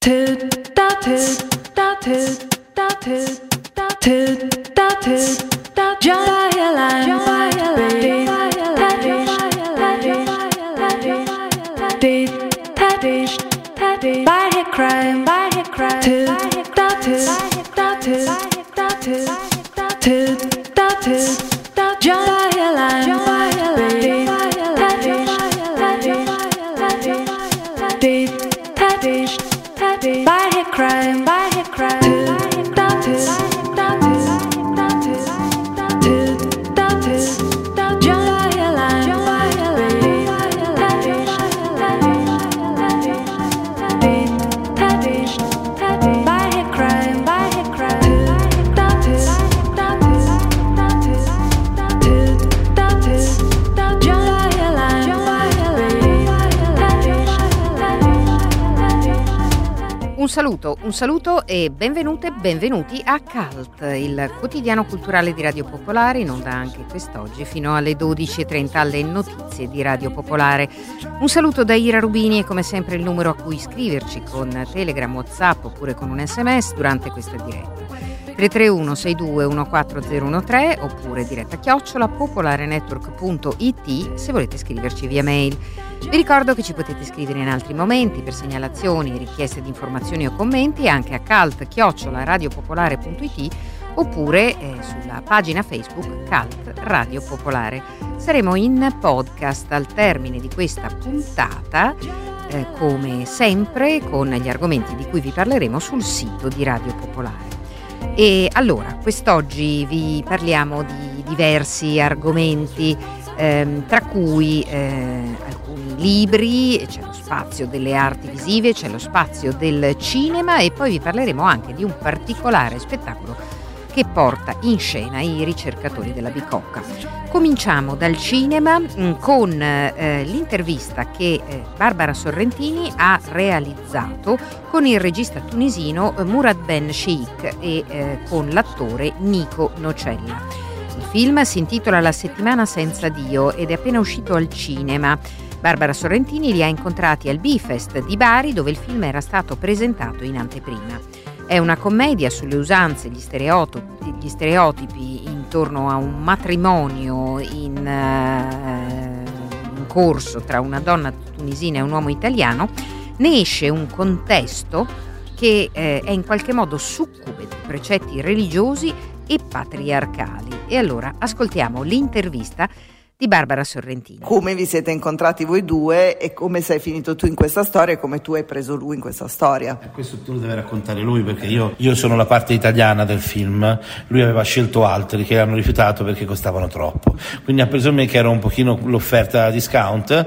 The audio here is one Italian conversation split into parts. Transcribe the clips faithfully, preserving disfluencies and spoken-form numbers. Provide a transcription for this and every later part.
Un saluto, un saluto e benvenute e benvenuti a Cult, il quotidiano culturale di Radio Popolare, in onda anche quest'oggi fino alle dodici e trenta alle notizie di Radio Popolare. Un saluto da Ira Rubini e come sempre il numero a cui iscriverci con Telegram, WhatsApp oppure con un sms durante questa diretta. tre tre uno sei due uno quattro zero uno tre oppure diretta chiocciola popolarenetwork punto it se volete scriverci via mail. Vi ricordo che ci potete scrivere in altri momenti per segnalazioni, richieste di informazioni o commenti anche a cult chiocciola radiopopolare punto it oppure eh, sulla pagina Facebook Cult Radio Popolare. Saremo in podcast al termine di questa puntata, eh, come sempre con gli argomenti di cui vi parleremo sul sito di Radio Popolare. E allora, quest'oggi vi parliamo di diversi argomenti, ehm, tra cui eh, alcuni libri, c'è lo spazio delle arti visive, c'è lo spazio del cinema e poi vi parleremo anche di un particolare spettacolo che porta in scena i ricercatori della Bicocca. Cominciamo dal cinema mh, con eh, l'intervista che eh, Barbara Sorrentini ha realizzato con il regista tunisino eh, Murad Ben Sheikh e eh, con l'attore Nico Nocella. Il film si intitola La settimana senza Dio ed è appena uscito al cinema. Barbara Sorrentini li ha incontrati al Bifest di Bari, dove il film era stato presentato in anteprima. È una commedia sulle usanze, gli stereotipi, gli stereotipi intorno a un matrimonio in, uh, in corso tra una donna tunisina e un uomo italiano. Ne esce un contesto che eh, è in qualche modo succube di precetti religiosi e patriarcali. E allora ascoltiamo l'intervista di Barbara Sorrentini. Come vi siete incontrati voi due e come sei finito tu in questa storia e come tu hai preso lui in questa storia? Eh, questo tu lo deve raccontare lui, perché io, io sono la parte italiana del film, lui aveva scelto altri che l'hanno rifiutato perché costavano troppo, quindi ha preso me che ero un pochino l'offerta discount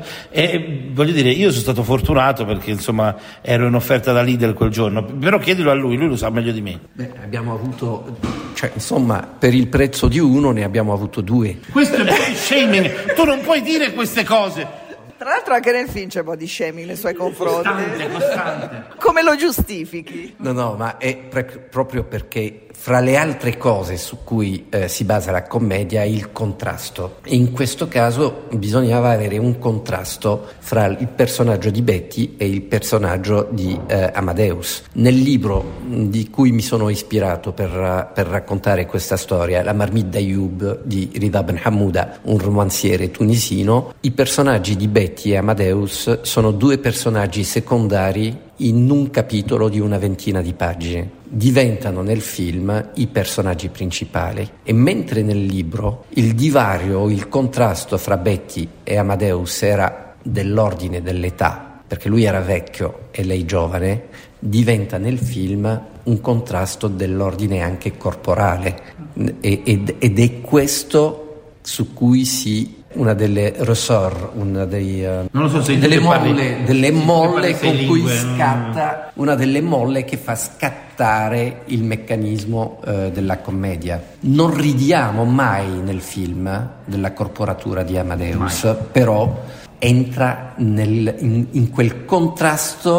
e voglio dire, io sono stato fortunato perché insomma ero in offerta da Lidl quel giorno, però chiedilo a lui, lui lo sa meglio di me. Beh, abbiamo avuto, cioè insomma per il prezzo di uno ne abbiamo avuto due. Questo è body shaming. Tu non puoi dire queste cose. Tra l'altro anche nel film c'è body shaming nei suoi confronti. Costante, costante. Come lo giustifichi? No, no, ma è pre- proprio perché fra le altre cose su cui eh, si basa la commedia è il contrasto. E in questo caso bisognava avere un contrasto fra il personaggio di Betty e il personaggio di eh, Amadeus. Nel libro di cui mi sono ispirato per, per raccontare questa storia, La Marmite d'Ayoub di Rida Ben Hammouda, un romanziere tunisino, i personaggi di Betty e Amadeus sono due personaggi secondari in un capitolo di una ventina di pagine. Diventano nel film i personaggi principali e mentre nel libro il divario, il contrasto fra Betty e Amadeus era dell'ordine dell'età, perché lui era vecchio e lei giovane, diventa nel film un contrasto dell'ordine anche corporale ed, ed è questo su cui si una delle ressort, una dei uh, non lo so se delle molle, parli, delle molle con lingue, cui non... scatta una delle molle che fa scattare il meccanismo uh, della commedia. Non ridiamo mai nel film della corporatura di Amadeus, mai. Però entra nel, in, in quel contrasto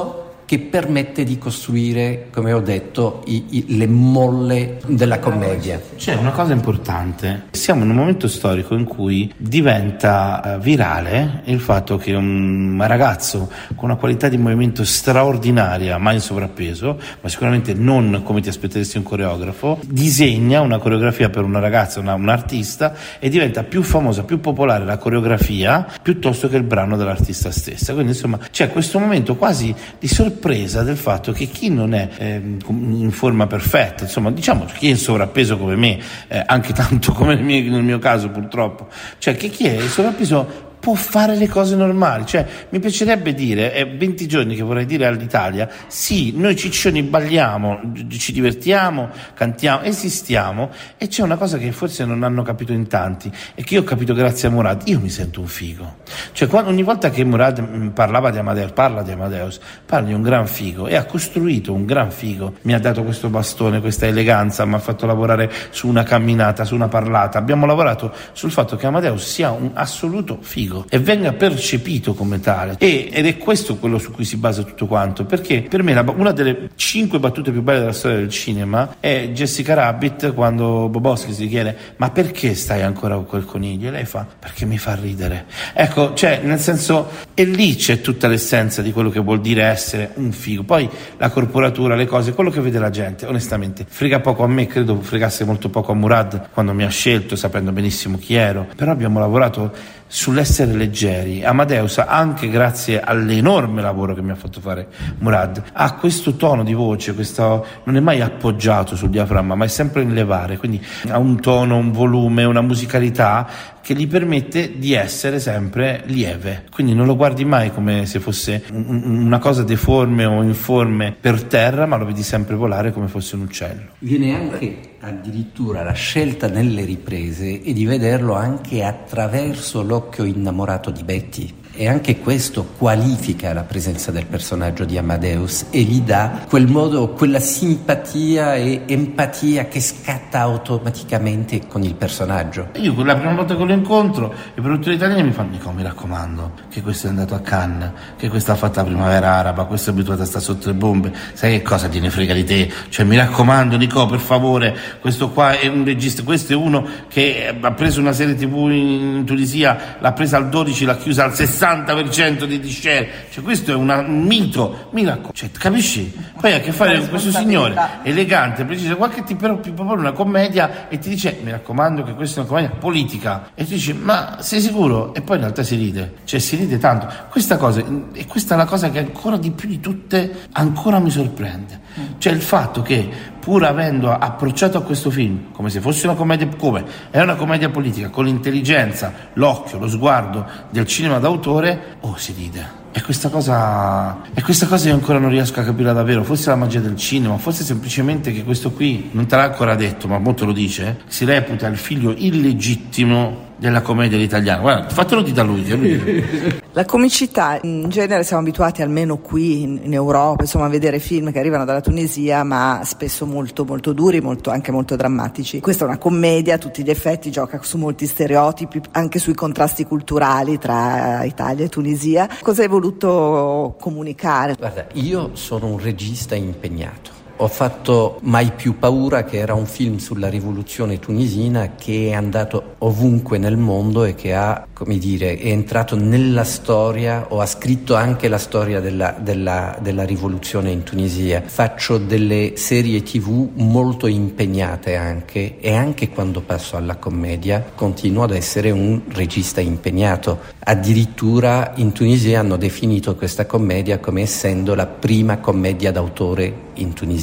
che permette di costruire, come ho detto, i, i, le molle della commedia. C'è una cosa importante, siamo in un momento storico in cui diventa virale il fatto che un ragazzo con una qualità di movimento straordinaria, mai in sovrappeso, ma sicuramente non come ti aspetteresti un coreografo, disegna una coreografia per una ragazza, una, un artista, e diventa più famosa, più popolare la coreografia piuttosto che il brano dell'artista stessa. Quindi insomma c'è questo momento quasi di sorpresa del fatto che chi non è eh, in forma perfetta, insomma diciamo chi è in sovrappeso come me, eh, anche tanto come nel mio, nel mio caso purtroppo, cioè che chi è in sovrappeso può fare le cose normali. Cioè mi piacerebbe dire, è venti giorni che vorrei dire all'Italia, sì, noi ciccioni balliamo, ci divertiamo, cantiamo, esistiamo, e c'è una cosa che forse non hanno capito in tanti e che io ho capito grazie a Murad: io mi sento un figo. Cioè quando, ogni volta che Murad parlava di Amadeus, parla di Amadeus, parla di un gran figo, e ha costruito un gran figo, mi ha dato questo bastone, questa eleganza, mi ha fatto lavorare su una camminata, su una parlata, abbiamo lavorato sul fatto che Amadeus sia un assoluto figo e venga percepito come tale, e, ed è questo quello su cui si basa tutto quanto, perché per me la, una delle cinque battute più belle della storia del cinema è Jessica Rabbit, quando Bobowski si chiede: ma perché stai ancora con quel coniglio? E lei fa: perché mi fa ridere. Ecco, cioè nel senso, e lì c'è tutta l'essenza di quello che vuol dire essere un figo. Poi la corporatura, le cose, quello che vede la gente, onestamente frega poco a me, credo fregasse molto poco a Murad quando mi ha scelto, sapendo benissimo chi ero, però abbiamo lavorato sull'essere leggeri. Amadeus, anche grazie all'enorme lavoro che mi ha fatto fare Murad, ha questo tono di voce, questo, non è mai appoggiato sul diaframma, ma è sempre in levare, quindi ha un tono, un volume, una musicalità che gli permette di essere sempre lieve, quindi non lo guardi mai come se fosse un, una cosa deforme o informe per terra, ma lo vedi sempre volare come fosse un uccello. Viene anche addirittura la scelta nelle riprese e di vederlo anche attraverso l'occhio innamorato di Betty, e anche questo qualifica la presenza del personaggio di Amadeus e gli dà quel modo, quella simpatia e empatia che scatta automaticamente con il personaggio. Io la prima volta che lo incontro, i produttori italiani mi fanno: Nico, mi raccomando, che questo è andato a Cannes, che questa ha fatto la primavera araba, questo è abituato a stare sotto le bombe, sai che cosa te ne frega di te? Cioè mi raccomando Nico, per favore, questo qua è un regista, questo è uno che ha preso una serie tv in Tunisia, l'ha presa al dodici, l'ha chiusa al sessanta per cento di share, cioè questo è una, un mito, mi raccomando, cioè, capisci? Poi ha a che fare con questo signore elegante, preciso, qualche ti però ti propone una commedia e ti dice: mi raccomando che questa è una commedia politica, e tu dici: ma sei sicuro? E poi in realtà si ride, cioè si ride tanto. Questa cosa, e questa è la cosa che ancora di più di tutte ancora mi sorprende, cioè il fatto che pur avendo approcciato a questo film come se fosse una commedia, come è una commedia politica, con l'intelligenza, l'occhio, lo sguardo del cinema d'autore, oh, si ride. E questa cosa, e questa cosa io ancora non riesco a capire davvero. Forse è la magia del cinema, forse semplicemente che questo qui non te l'ha ancora detto, ma molto lo dice, si reputa il figlio illegittimo della commedia italiana. Guarda, fatelo di da lui, lui. La comicità, in genere siamo abituati, almeno qui in, in Europa, insomma, a vedere film che arrivano dalla Tunisia, ma spesso molto molto duri, molto, anche molto drammatici. Questa è una commedia a tutti gli effetti, gioca su molti stereotipi, anche sui contrasti culturali tra Italia e Tunisia. Cosa hai voluto comunicare? Guarda, io sono un regista impegnato. Ho fatto Mai più paura, che era un film sulla rivoluzione tunisina che è andato ovunque nel mondo e che ha, come dire, è entrato nella storia, o ha scritto anche la storia della, della, della rivoluzione in Tunisia. Faccio delle serie tv molto impegnate anche, e anche quando passo alla commedia continuo ad essere un regista impegnato. Addirittura in Tunisia hanno definito questa commedia come essendo la prima commedia d'autore in Tunisia.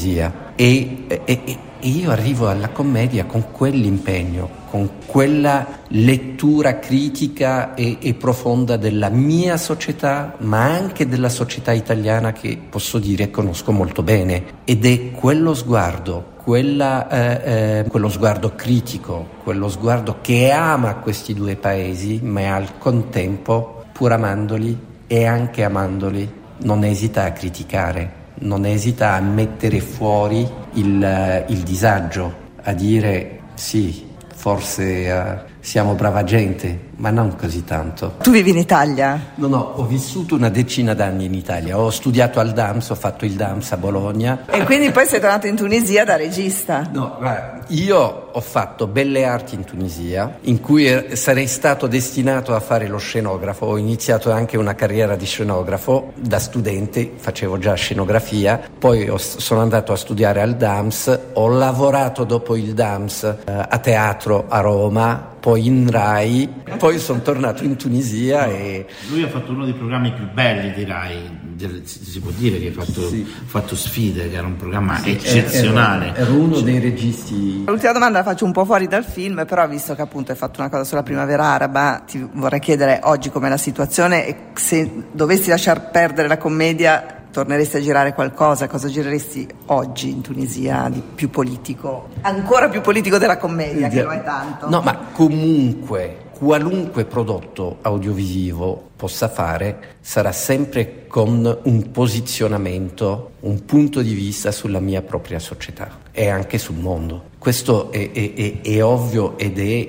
E, e, e io arrivo alla commedia con quell'impegno, con quella lettura critica e, e profonda della mia società, ma anche della società italiana, che posso dire conosco molto bene, ed è quello sguardo, quella, eh, eh, quello sguardo critico, quello sguardo che ama questi due paesi, ma al contempo, pur amandoli e anche amandoli, non esita a criticare. Non esita a mettere fuori il, il disagio, a dire: sì, forse uh, siamo brava gente, ma non così tanto. Tu vivi in Italia? No, no, ho vissuto una decina d'anni in Italia, ho studiato al D A M S, ho fatto il D A M S a Bologna. E quindi poi sei tornato in Tunisia da regista? No, guarda, io ho fatto Belle Arti in Tunisia, in cui sarei stato destinato a fare lo scenografo, ho iniziato anche una carriera di scenografo, da studente facevo già scenografia, poi ho, sono andato a studiare al D A M S, ho lavorato dopo il D A M S eh, a teatro a Roma, poi in Rai, poi sono tornato in Tunisia e... Lui ha fatto uno dei programmi più belli di Rai, del, si può dire che ha fatto, sì. fatto Sfide, che era un programma sì, eccezionale. Ero, ero uno dei registi. L'ultima domanda la faccio un po' fuori dal film, però visto che appunto hai fatto una cosa sulla primavera araba, ti vorrei chiedere oggi com'è la situazione e se dovessi lasciar perdere la commedia torneresti a girare qualcosa, cosa gireresti oggi in Tunisia di più politico, ancora più politico della commedia, che lo è tanto? No, ma comunque qualunque prodotto audiovisivo possa fare sarà sempre con un posizionamento, un punto di vista sulla mia propria società e anche sul mondo. Questo è, è, è, è ovvio ed è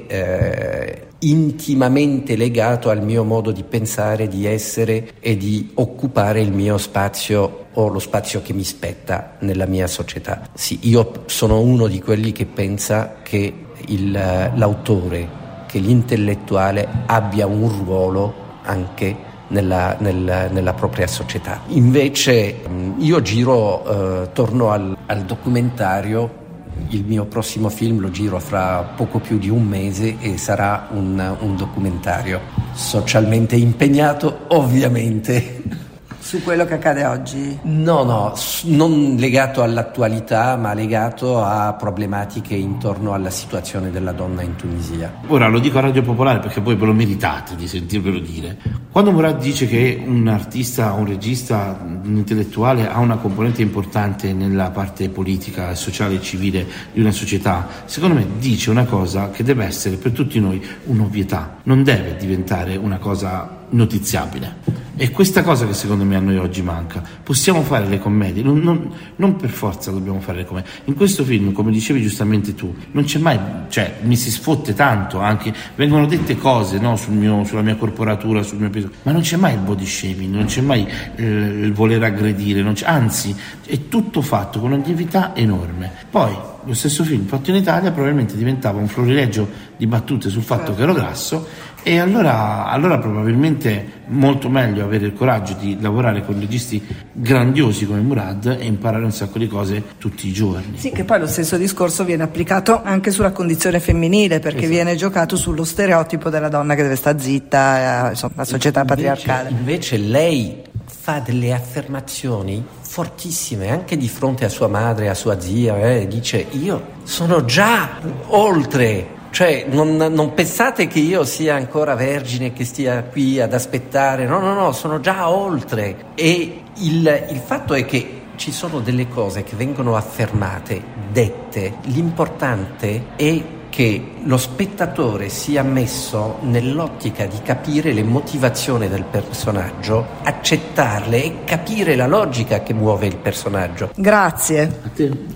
eh, intimamente legato al mio modo di pensare, di essere e di occupare il mio spazio o lo spazio che mi spetta nella mia società. Sì, io sono uno di quelli che pensa che il, l'autore, che l'intellettuale abbia un ruolo anche nella, nella, nella propria società. Invece io giro, eh, torno al, al documentario. Il mio prossimo film lo giro fra poco più di un mese e sarà un, un documentario socialmente impegnato, ovviamente. Su quello che accade oggi? No, no, non legato all'attualità, ma legato a problematiche intorno alla situazione della donna in Tunisia. Ora lo dico a Radio Popolare perché voi ve lo meritate di sentirvelo dire. Quando Murad dice che un artista, un regista, un intellettuale ha una componente importante nella parte politica, sociale e civile di una società, secondo me dice una cosa che deve essere per tutti noi un'ovvietà, non deve diventare una cosa notiziabile. E questa cosa che secondo me a noi oggi manca. Possiamo fare le commedie, non, non, non per forza dobbiamo fare le commedie. In questo film, come dicevi giustamente tu, non c'è mai, cioè mi si sfotte tanto, anche vengono dette cose, no, sul mio, sulla mia corporatura, sul mio peso, ma non c'è mai il body shaming, non c'è mai eh, il voler aggredire, non c'è, anzi è tutto fatto con una lievità enorme. Poi lo stesso film fatto in Italia probabilmente diventava un florileggio di battute sul fatto che ero grasso. E allora, allora probabilmente molto meglio avere il coraggio di lavorare con registi grandiosi come Murad e imparare un sacco di cose tutti i giorni. Sì, che poi lo stesso discorso viene applicato anche sulla condizione femminile, perché esatto. viene giocato sullo stereotipo della donna che deve stare zitta, insomma, la società invece, patriarcale. Invece lei fa delle affermazioni fortissime anche di fronte a sua madre, a sua zia, eh, dice io sono già oltre. Cioè, non, non pensate che io sia ancora vergine, che stia qui ad aspettare, no, no, no, sono già oltre. E il, il fatto è che ci sono delle cose che vengono affermate, dette. L'importante è che lo spettatore sia messo nell'ottica di capire le motivazioni del personaggio, accettarle e capire la logica che muove il personaggio. Grazie. A te.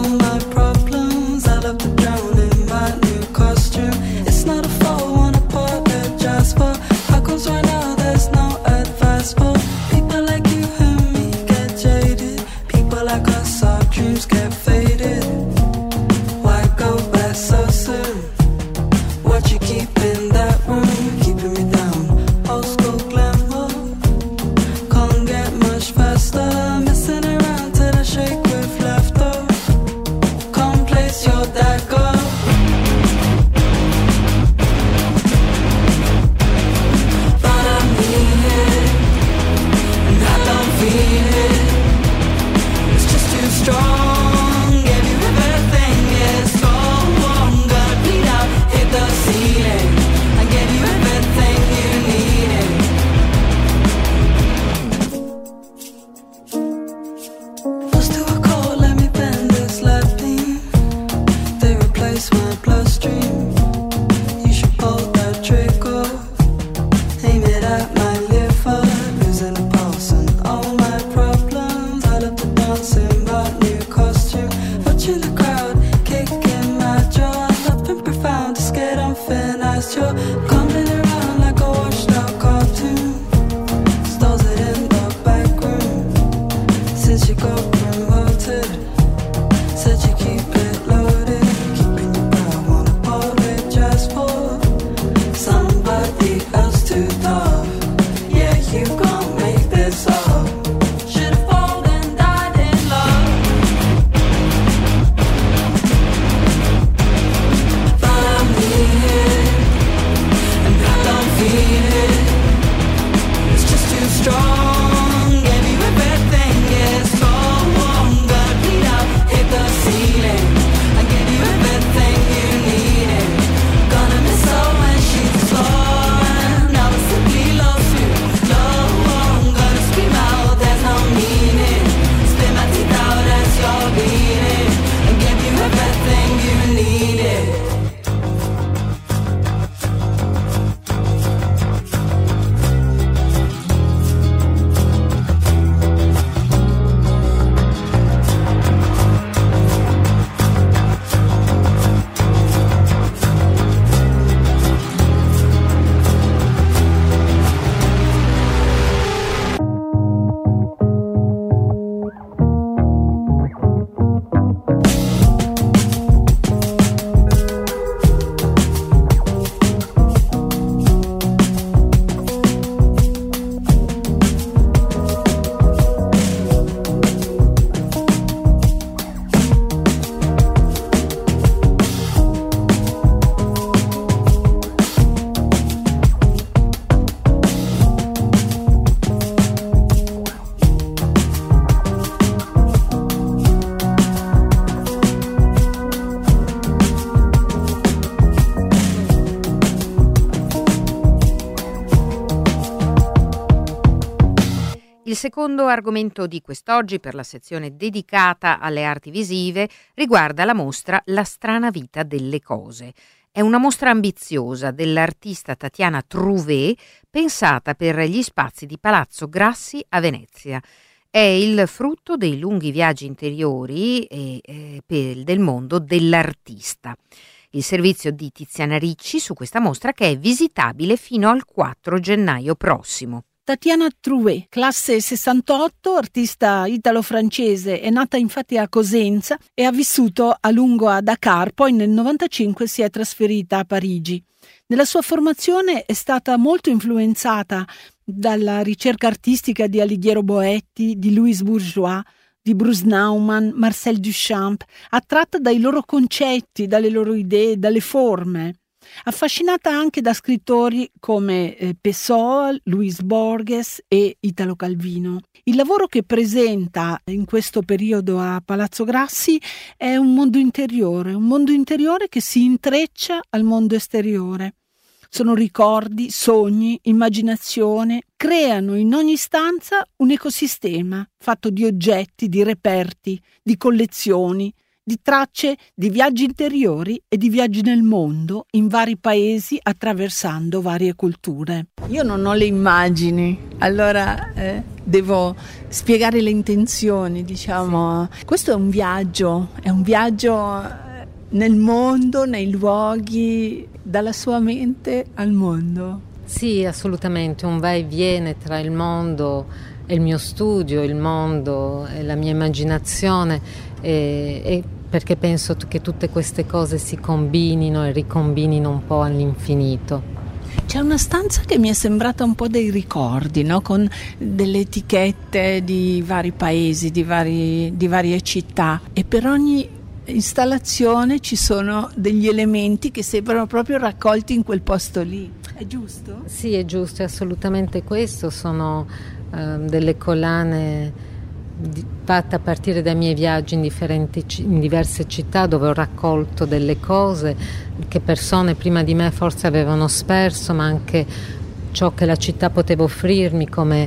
It's not a fall, wanna part. past, you're coming around like a washed out cartoon. Stars it in the back room. Since you got promoted, said you keep it loaded, keeping your brow on a portrait just for somebody else to love. Yeah, you gon' make this up. Should've fallen and died in love. But I'm needed, and I don't feel it. It's just too strong. Gave you everything, yeah, it's wrong. But bleed out, hit the ceiling. I gave you everything you needed. Gonna miss her when she's gone. I was simply lost you, low. Gonna scream out, there's no meaning. Spit my teeth out as you're bleeding. And give you everything you needed. Il secondo argomento di quest'oggi, per la sezione dedicata alle arti visive, riguarda la mostra La strana vita delle cose. È una mostra ambiziosa dell'artista Tatiana Trouvé, pensata per gli spazi di Palazzo Grassi a Venezia. È il frutto dei lunghi viaggi interiori e, eh, per, del mondo dell'artista. Il servizio di Tiziana Ricci su questa mostra, che è visitabile fino al quattro gennaio prossimo. Tatiana Trouvé, classe sessantotto, artista italo-francese, è nata infatti a Cosenza e ha vissuto a lungo a Dakar, poi nel novantacinque si è trasferita a Parigi. Nella sua formazione è stata molto influenzata dalla ricerca artistica di Alighiero Boetti, di Louis Bourgeois, di Bruce Nauman, Marcel Duchamp, attratta dai loro concetti, dalle loro idee, dalle forme. Affascinata anche da scrittori come eh, Pessoa, Luis Borges e Italo Calvino. Il lavoro che presenta in questo periodo a Palazzo Grassi è un mondo interiore, un mondo interiore che si intreccia al mondo esteriore. Sono ricordi, sogni, immaginazione, creano in ogni stanza un ecosistema fatto di oggetti, di reperti, di collezioni, di tracce di viaggi interiori e di viaggi nel mondo, in vari paesi, attraversando varie culture. Io non ho le immagini, allora eh, devo spiegare le intenzioni, diciamo. Questo è un viaggio, è un viaggio nel mondo, nei luoghi, dalla sua mente al mondo. Sì, assolutamente, un va e viene tra il mondo e il mio studio, il mondo e la mia immaginazione, e, e perché penso che tutte queste cose si combinino e ricombinino un po' all'infinito. C'è una stanza che mi è sembrata un po' dei ricordi, no? Con delle etichette di vari paesi, di, vari, di varie città, e per ogni installazione ci sono degli elementi che sembrano proprio raccolti in quel posto lì. È giusto? Sì, è giusto, è assolutamente questo. Sono eh, delle collane di, fatte a partire dai miei viaggi in, differenti, in diverse città, dove ho raccolto delle cose che persone prima di me forse avevano sperso, ma anche ciò che la città poteva offrirmi come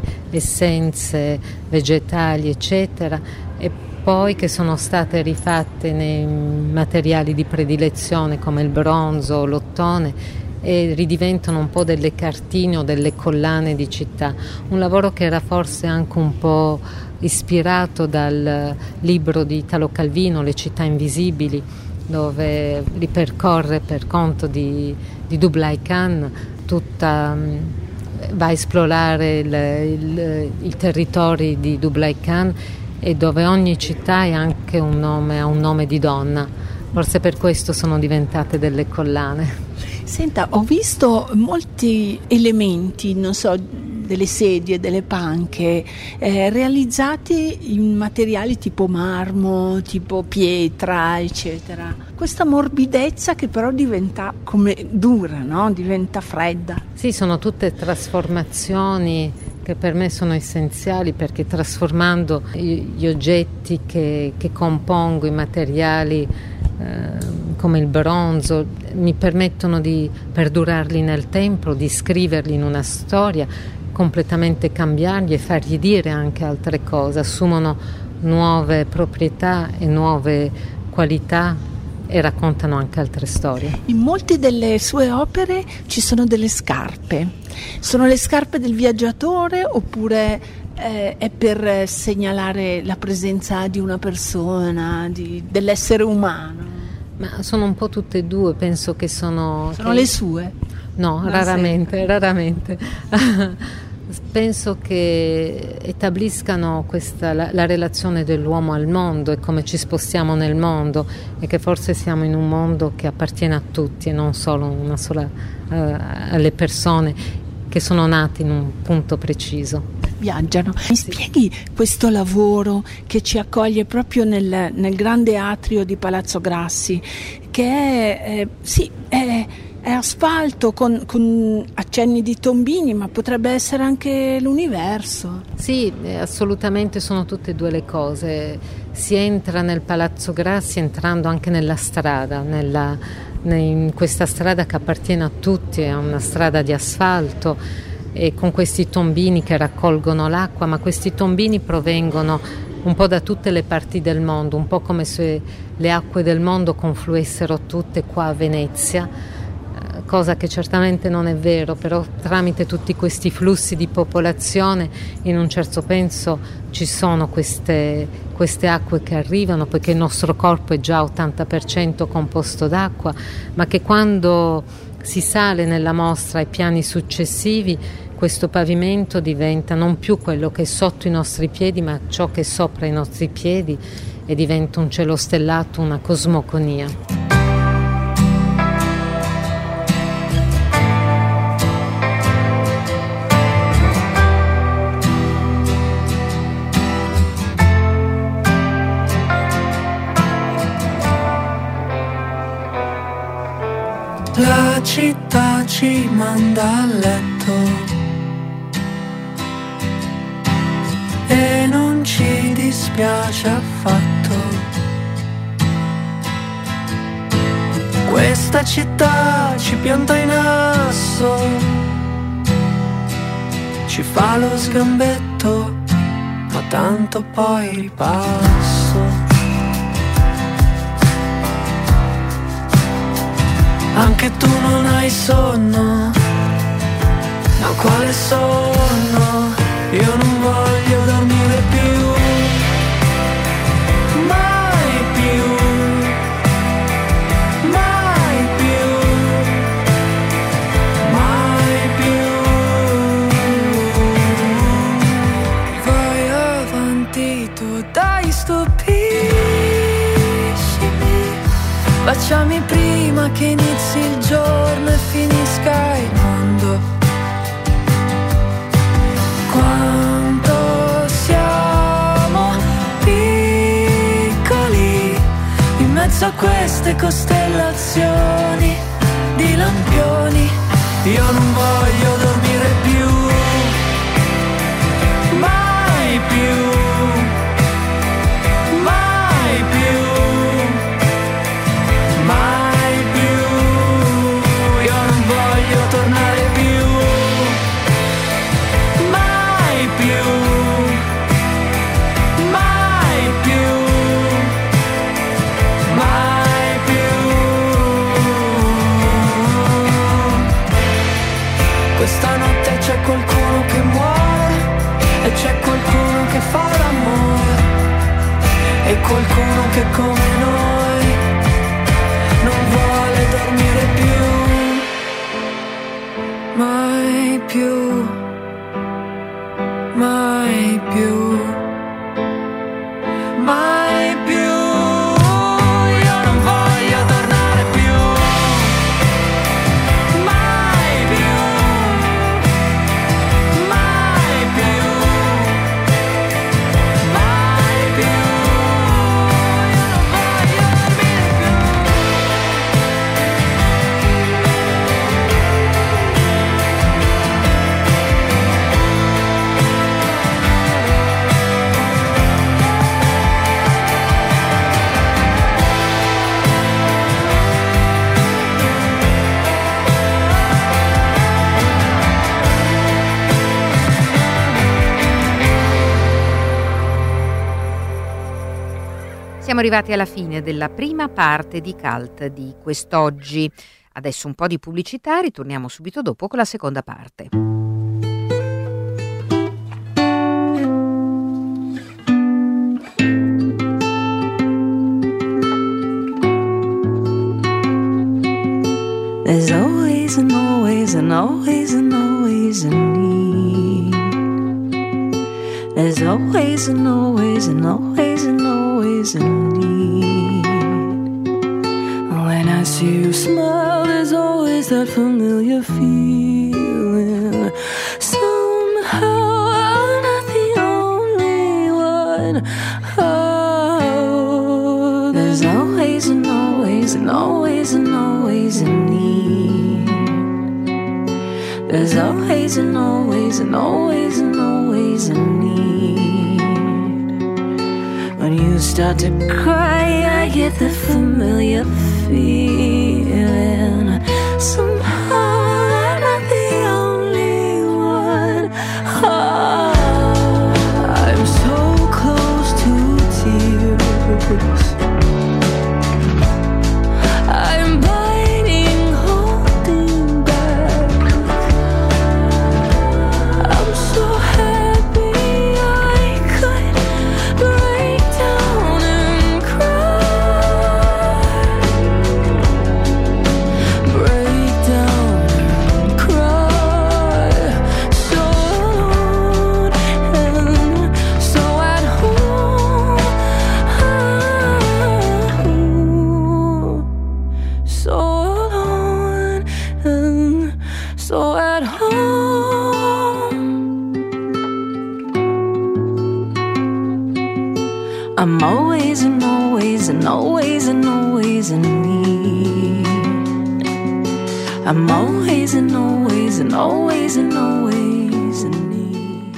essenze vegetali, eccetera, e poi che sono state rifatte nei materiali di predilezione come il bronzo o l'ottone, e ridiventano un po' delle cartine o delle collane di città. Un lavoro che era forse anche un po' ispirato dal libro di Italo Calvino, Le città invisibili, dove ripercorre per conto di, di Kublai Khan tutta, va a esplorare il, il, i territori di Kublai Khan, e dove ogni città è anche un nome, ha un nome di donna. Forse per questo sono diventate delle collane. Senta, ho visto molti elementi, non so, delle sedie, delle panche, eh, realizzati in materiali tipo marmo, tipo pietra, eccetera. Questa morbidezza che però diventa come dura, no? Diventa fredda. Sì, sono tutte trasformazioni che per me sono essenziali, perché trasformando gli oggetti che, che compongo, i materiali eh, come il bronzo, mi permettono di perdurarli nel tempo, di scriverli in una storia, completamente cambiarli e fargli dire anche altre cose, assumono nuove proprietà e nuove qualità e raccontano anche altre storie. In molte delle sue opere ci sono delle scarpe. Sono le scarpe del viaggiatore oppure eh, è per segnalare la presenza di una persona, di, dell'essere umano? Ma sono un po' tutte e due, penso che sono... Sono che... le sue? No, Non raramente, sempre. raramente. Penso che establiscano questa, la, la relazione dell'uomo al mondo e come ci spostiamo nel mondo, e che forse siamo in un mondo che appartiene a tutti e non solo una sola uh, alle persone che sono nate in un punto preciso. Viaggiano. Mi spieghi questo lavoro che ci accoglie proprio nel, nel grande atrio di Palazzo Grassi, che è, eh, sì, è, è asfalto con, con accenni di tombini, ma potrebbe essere anche l'universo. Sì, assolutamente, sono tutte e due le cose. Si entra nel Palazzo Grassi entrando anche nella strada, nella, in questa strada che appartiene a tutti, è una strada di asfalto, e con questi tombini che raccolgono l'acqua, ma questi tombini provengono un po' da tutte le parti del mondo, un po' come se le acque del mondo confluissero tutte qua a Venezia, cosa che certamente non è vero, però tramite tutti questi flussi di popolazione in un certo senso ci sono queste, queste acque che arrivano, poiché il nostro corpo è già ottanta per cento composto d'acqua, ma che quando si sale nella mostra ai piani successivi questo pavimento diventa non più quello che è sotto i nostri piedi, ma ciò che è sopra i nostri piedi, e diventa un cielo stellato, una cosmogonia. La città ci manda a letto e non ci dispiace affatto. Questa città ci pianta in asso, ci fa lo sgambetto, ma tanto poi ripasso. Anche tu non hai sonno, ma quale sonno? Io non voglio dormire più, mai più, mai più, mai più. Vai avanti, tu dai stupissimi, baciami prima che inizi il giorno e finisca il mondo. Quanto siamo piccoli in mezzo a queste costellazioni di lampioni. Io non voglio dormire più, mai più, mai più, mai più. Io non voglio tornare più, mai più, mai più, mai più. Questa notte c'è qualcuno che muore e c'è qualcuno che fa l'amore e qualcuno che come noi dormire più, mai più, mai più, mai più. Io non voglio tornare più, mai più, mai più, mai più. Io non voglio dormire più. Siamo arrivati alla fine della prima parte di Cult di quest'oggi. Adesso un po' di pubblicità, ritorniamo subito dopo con la seconda parte. There's always and always and always and always a need. There's always and always and always and always a need. When I see you smile, there's always that familiar feeling. Somehow I'm not the only one. Oh, there's always and always and always and always a need. There's always and always and always and always a need. When you start to cry, I get the familiar feeling. Somehow I'm not the only one. Oh, I'm so close to tears. I'm biting, holding back. I'm so happy I could break down and cry. Break down and cry. So alone and so at home. So alone and so at home. I'm always and always and always and always in need. I'm always and always and always and always in need.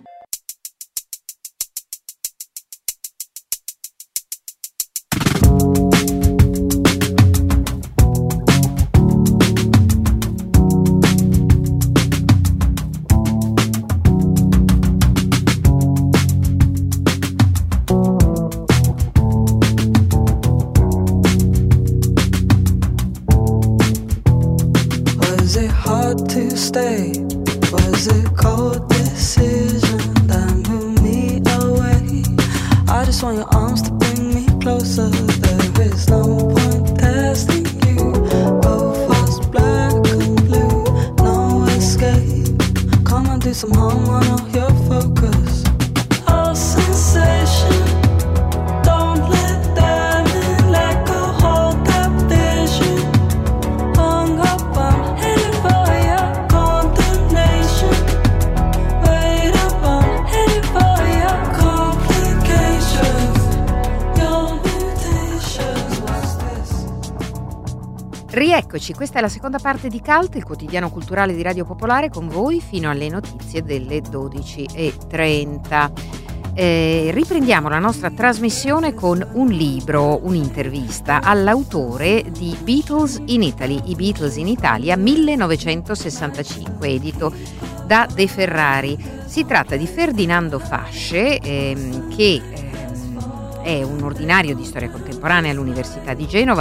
Was it hard to stay? Was it cold decision that moved me away? I just want your arms to bring me closer. There is no point testing you. Both was black and blue, no escape. Come and do some homework on your focus. All sensation. Don't let them in, let go, hold that vision. Hung up, I'm headed for your condemnation. Wait up, I'm headed for your complications. Your mutations, what's this? Rieccoci, questa è la seconda parte di Cult, il quotidiano culturale di Radio Popolare, con voi fino alle notizie delle dodici e trenta. Eh, riprendiamo la nostra trasmissione con un libro, un'intervista all'autore di Beatles in Italy, i Beatles in Italia millenovecentosessantacinque, edito da De Ferrari. Si tratta di Ferdinando Fasce, ehm, che ehm, è un ordinario di storia contemporanea all'Università di Genova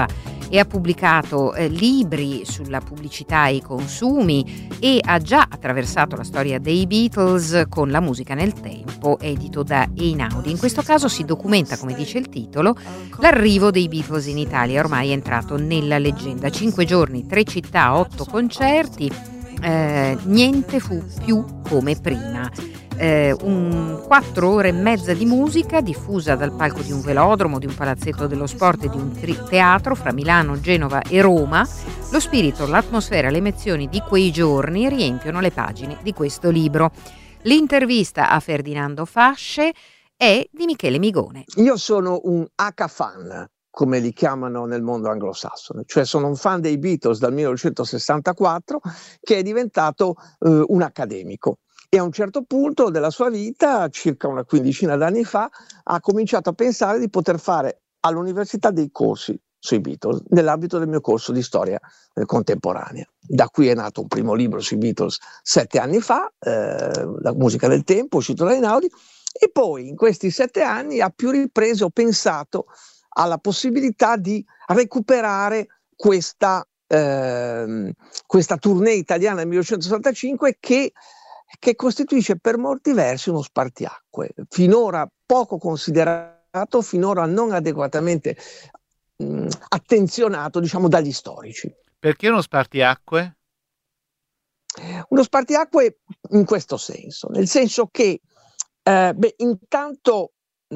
e ha pubblicato eh, libri sulla pubblicità e i consumi e ha già attraversato la storia dei Beatles con La musica nel tempo, edito da Einaudi. In questo caso si documenta, come dice il titolo, l'arrivo dei Beatles in Italia, ormai è entrato nella leggenda. Cinque giorni, tre città, otto concerti, eh, niente fu più come prima. Eh, un quattro ore e mezza di musica diffusa dal palco di un velodromo, di un palazzetto dello sport e di un tri- teatro fra Milano, Genova e Roma. Lo spirito, l'atmosfera, le emozioni di quei giorni riempiono le pagine di questo libro. L'intervista a Ferdinando Fasce è di Michele Migone. Io sono un H-fan, come li chiamano nel mondo anglosassone, cioè sono un fan dei Beatles dal millenovecentosessantaquattro che è diventato eh, un accademico. E a un certo punto della sua vita, circa una quindicina d'anni fa, ha cominciato a pensare di poter fare all'università dei corsi sui Beatles, nell'ambito del mio corso di storia eh, contemporanea. Da qui è nato un primo libro sui Beatles sette anni fa, eh, La musica del tempo, uscito da Einaudi, e poi in questi sette anni a più riprese ho pensato alla possibilità di recuperare questa, eh, questa tournée italiana del millenovecentosessantacinque che che costituisce per molti versi uno spartiacque, finora poco considerato, finora non adeguatamente mh, attenzionato, diciamo, dagli storici. Perché uno spartiacque? Uno spartiacque in questo senso, nel senso che, eh, beh, intanto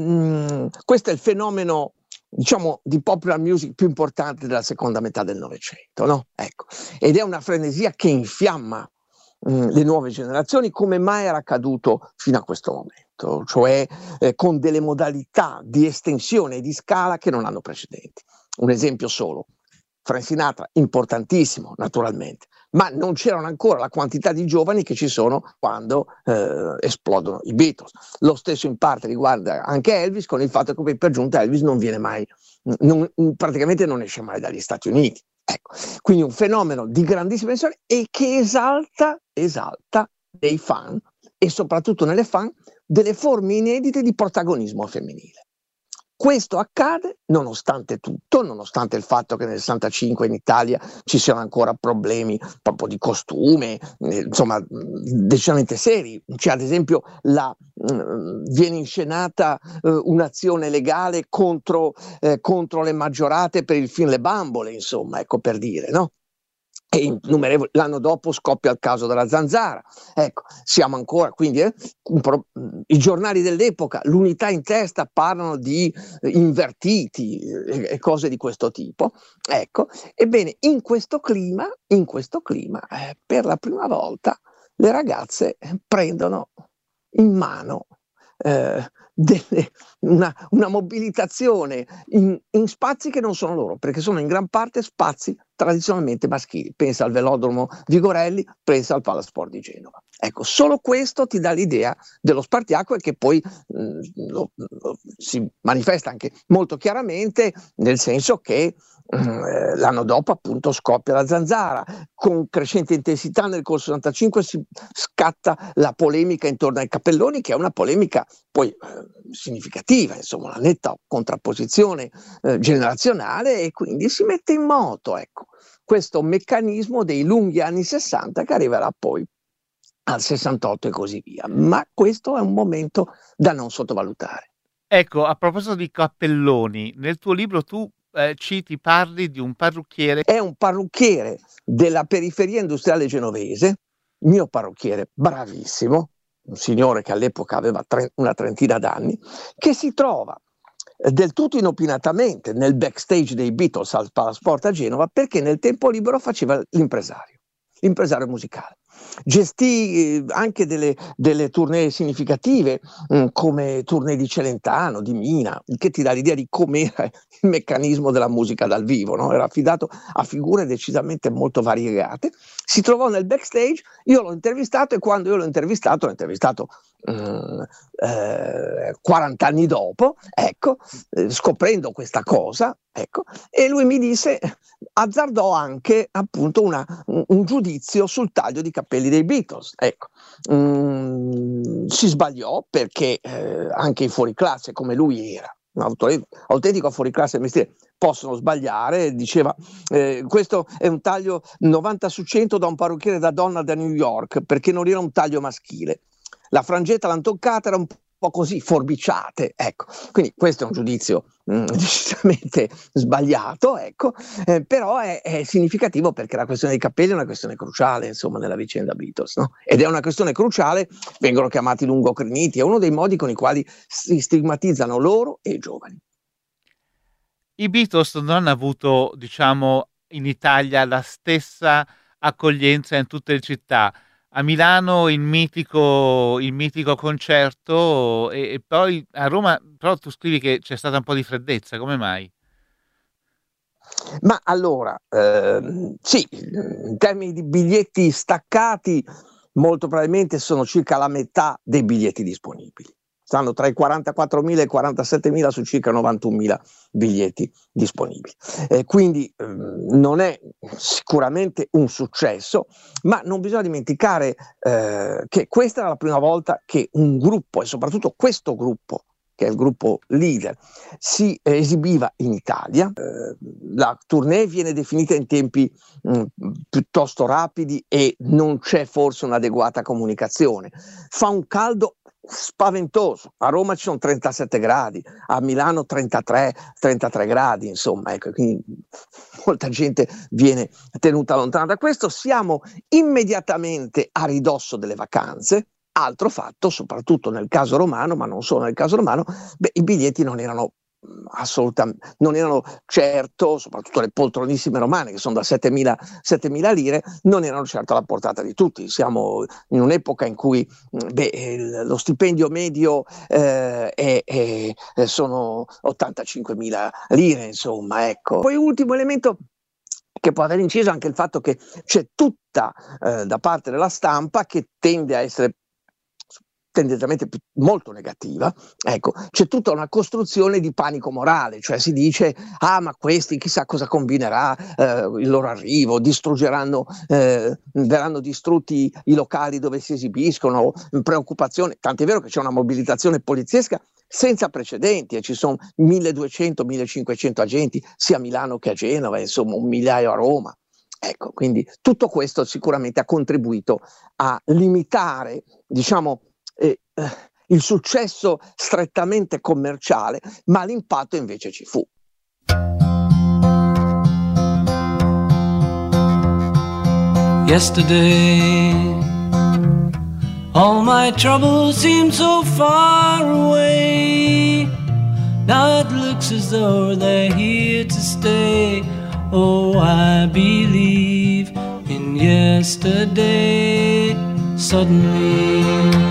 mh, questo è il fenomeno, diciamo, di popular music più importante della seconda metà del Novecento, no? Ecco. Ed è una frenesia che infiamma le nuove generazioni, come mai era accaduto fino a questo momento, cioè eh, con delle modalità di estensione e di scala che non hanno precedenti. Un esempio solo: Frank Sinatra, importantissimo naturalmente, ma non c'erano ancora la quantità di giovani che ci sono quando eh, esplodono i Beatles. Lo stesso in parte riguarda anche Elvis, con il fatto che per giunta Elvis non viene mai, non, praticamente non esce mai dagli Stati Uniti. Ecco, quindi un fenomeno di grandissima dimensione e che esalta, esalta nei fan, e soprattutto nelle fan, delle forme inedite di protagonismo femminile. Questo accade nonostante tutto, nonostante il fatto che nel sessantacinque in Italia ci siano ancora problemi proprio di costume, eh, insomma, decisamente seri. C'è ad esempio la, mh, viene inscenata eh, un'azione legale contro, eh, contro le maggiorate per il film Le Bambole, insomma, ecco, per dire, no? E innumerevoli, l'anno dopo scoppia il caso della zanzara. Ecco, siamo ancora, quindi eh, pro, i giornali dell'epoca, l'Unità in testa, parlano di eh, invertiti e eh, cose di questo tipo. Ecco, ebbene, in questo clima, in questo clima, eh, per la prima volta le ragazze prendono in mano eh, delle, una, una mobilitazione in, in spazi che non sono loro, perché sono in gran parte spazi tradizionalmente maschili. Pensa al velodromo Vigorelli, pensa al Palasport di Genova. Ecco, solo questo ti dà l'idea dello spartiacque, che poi mh, lo, lo, si manifesta anche molto chiaramente, nel senso che mh, l'anno dopo appunto scoppia la zanzara, con crescente intensità nel corso sessantacinque si scatta la polemica intorno ai cappelloni, che è una polemica poi eh, significativa, insomma, una netta contrapposizione eh, generazionale, e quindi si mette in moto, ecco, questo meccanismo dei lunghi anni sessanta che arriverà poi al sessantotto e così via. Ma questo è un momento da non sottovalutare. Ecco, a proposito di cappelloni, nel tuo libro tu eh, citi, parli di un parrucchiere. È un parrucchiere della periferia industriale genovese, mio parrucchiere bravissimo, un signore che all'epoca aveva tre, una trentina d'anni, che si trova del tutto inopinatamente nel backstage dei Beatles al Palasport a Genova, perché nel tempo libero faceva l'impresario, l'impresario musicale. Gestì eh, anche delle, delle tournée significative, mh, come tournée di Celentano, di Mina, che ti dà l'idea di com'era il meccanismo della musica dal vivo, no? Era affidato a figure decisamente molto variegate. Si trovò nel backstage, io l'ho intervistato, e quando io l'ho intervistato, l'ho intervistato mh, eh, quaranta anni dopo, ecco, eh, scoprendo questa cosa, ecco, e lui mi disse, azzardò anche appunto una, un, un giudizio sul taglio di capelli dei Beatles. Ecco, mm, si sbagliò, perché eh, anche i fuoriclasse come lui era, un autore- autentico fuoriclasse del mestiere, possono sbagliare, diceva eh, questo è un taglio novanta su cento da un parrucchiere da donna da New York, perché non era un taglio maschile, la frangetta l'hanno toccata, era un po' così, forbiciate, ecco, quindi questo è un giudizio mh, decisamente sbagliato, ecco, eh, però è, è significativo perché la questione dei capelli è una questione cruciale, insomma, nella vicenda Beatles, no? Ed è una questione cruciale, vengono chiamati lungocriniti, è uno dei modi con i quali si stigmatizzano loro e i giovani. I Beatles non hanno avuto, diciamo, in Italia la stessa accoglienza in tutte le città. A Milano il mitico, il mitico concerto e, e poi a Roma, però tu scrivi che c'è stata un po' di freddezza, come mai? Ma allora, ehm, sì, in termini di biglietti staccati, molto probabilmente sono circa la metà dei biglietti disponibili. Stanno tra i quarantaquattromila e i quarantasettemila su circa novantunomila biglietti disponibili. Eh, quindi ehm, non è sicuramente un successo, ma non bisogna dimenticare eh, che questa era la prima volta che un gruppo, e soprattutto questo gruppo, che è il gruppo leader, si eh, esibiva in Italia. Eh, la tournée viene definita in tempi mh, piuttosto rapidi e non c'è forse un'adeguata comunicazione. Fa un caldo spaventoso, a Roma ci sono trentasette gradi, a Milano trentatré gradi, insomma, ecco, quindi molta gente viene tenuta lontana da questo. Siamo immediatamente a ridosso delle vacanze. Altro fatto, soprattutto nel caso romano, ma non solo nel caso romano, beh, i biglietti non erano assolutamente, non erano certo, soprattutto le poltronissime romane che sono da settemila lire, non erano certo alla portata di tutti. Siamo in un'epoca in cui beh, il, lo stipendio medio eh, è, è, sono ottantacinquemila lire, insomma, ecco. Poi ultimo elemento che può aver inciso anche il fatto che c'è tutta eh, da parte della stampa che tende a essere tendenzialmente molto negativa, ecco, c'è tutta una costruzione di panico morale, cioè si dice ah ma questi chissà cosa combinerà eh, il loro arrivo, distruggeranno, eh, verranno distrutti i locali dove si esibiscono, preoccupazione, tant'è vero che c'è una mobilitazione poliziesca senza precedenti e ci sono milleduecento millecinquecento agenti sia a Milano che a Genova, insomma un migliaio a Roma. Ecco, quindi tutto questo sicuramente ha contribuito a limitare, diciamo, Eh, eh, il successo strettamente commerciale, ma l'impatto invece ci fu. Yesterday, all my troubles seem so far away. Now it looks as though they're here to stay. Oh, I believe in yesterday. Suddenly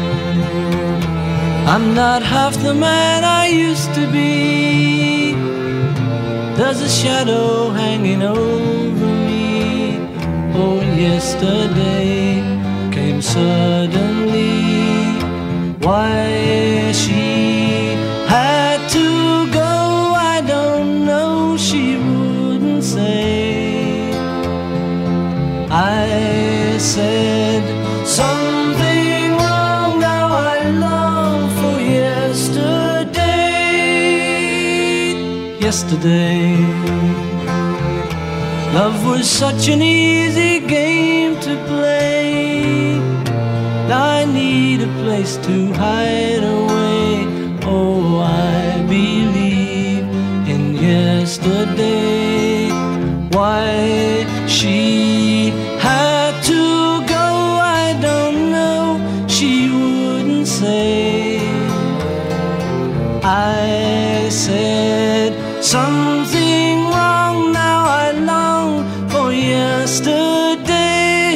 I'm not half the man I used to be. There's a shadow hanging over me. Oh, yesterday came suddenly. Why she had to go, I don't know, she wouldn't say. I said something wrong, now I long for yesterday. Yesterday, love was such an easy game to play. Now I need a place to hide away. Oh, I believe in yesterday. Why she had to go, I don't know, she wouldn't say. I said something wrong, now I long for yesterday.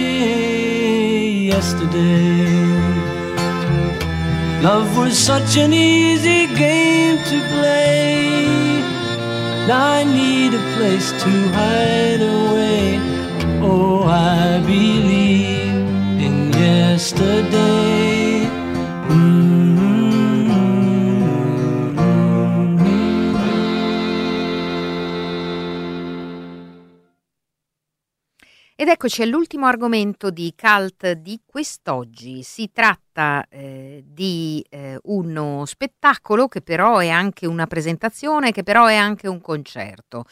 Yesterday, love was such an easy game to play. Now I need a place to hide away. Oh, I believe in yesterday. Ed eccoci all'ultimo argomento di Cult di quest'oggi. Si tratta eh, di eh, uno spettacolo che però è anche una presentazione, che però è anche un concerto.